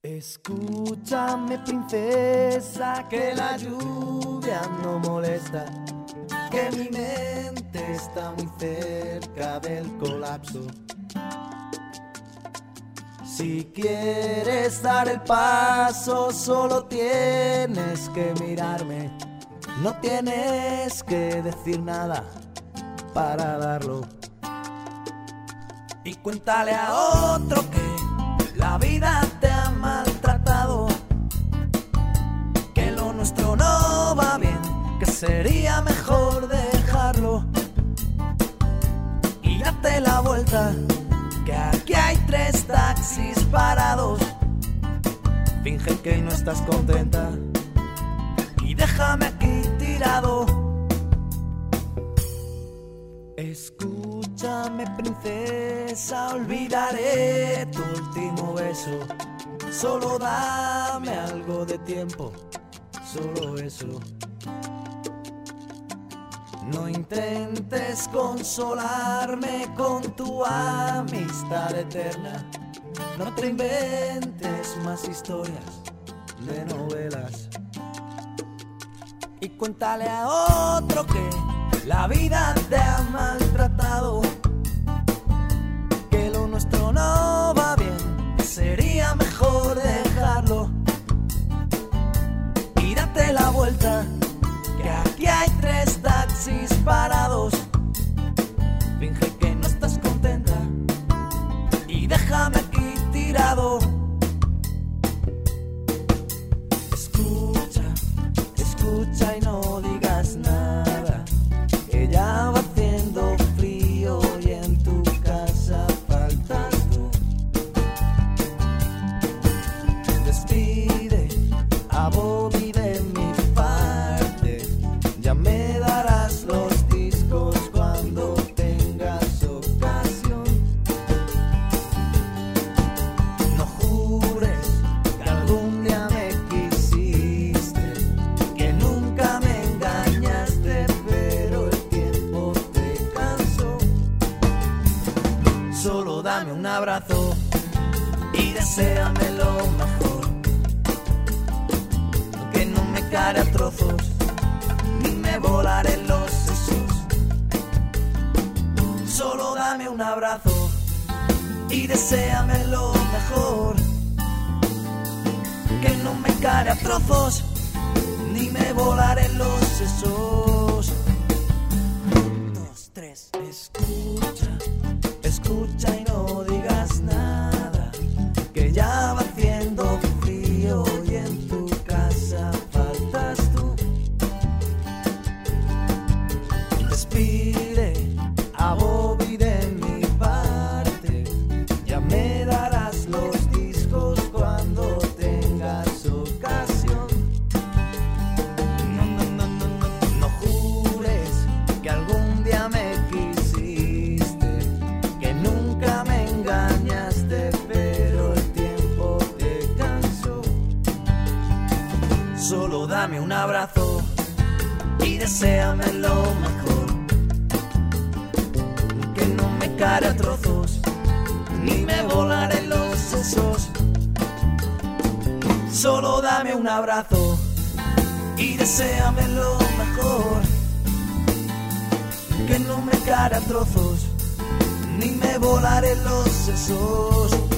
Escúchame, princesa, que la lluvia no molesta, que mi mente está muy cerca del colapso. Si quieres dar el paso, solo tienes que mirarme. No tienes que decir nada para darlo. Y cuéntale a otro que la vida te ha maltratado, que lo nuestro no va bien, que sería mejor dejarlo. Y date la vuelta, que aquí hay 3 taxis parados. Finge que no estás contenta y déjame aquí tirado. Escúchame, princesa, olvidaré tu último beso. Solo dame algo de tiempo, solo eso. No intentes consolarme con tu amistad eterna. No te inventes más historias de novelas. Y cuéntale a otro que la vida te ha maltratado, que lo nuestro no va bien, que sería mejor dejarlo. Y date la vuelta, que aquí hay 3 taxis parados. Finge que no estás contenta y déjame aquí tirado. Escucha, escucha y no digas nada, que ya va haciendo frío y en tu casa faltas tú. Despide a Bobby de mi parte, ya me darás los discos cuando tengas ocasión. No jures que algún día me quisiste, que nunca me engañaste, pero el tiempo te cansó. Solo dame un abrazo y deséame lo mejor, que no me caeré a trozos ni me volaré los sesos. Solo dame un abrazo y deséame lo mejor, que no me caeré a trozos ni me volaré los sesos. 1, 2, 3. Escucha, escucha y no digas nada, que ya va haciendo frío y en tu casa faltas tú. Despide a Bobby de mi parte, ya me darás los discos cuando tengas ocasión. No, no, no, no, no, no jures que algún día me quisiste, que nunca me engañaste, pero el tiempo te cansó. Solo dame un abrazo y deséame lo mejor, que no me caeré a trozos ni me volaré los sesos. Solo dame un abrazo y deséame lo mejor, que no me caeré a trozos ni me volaré los sesos.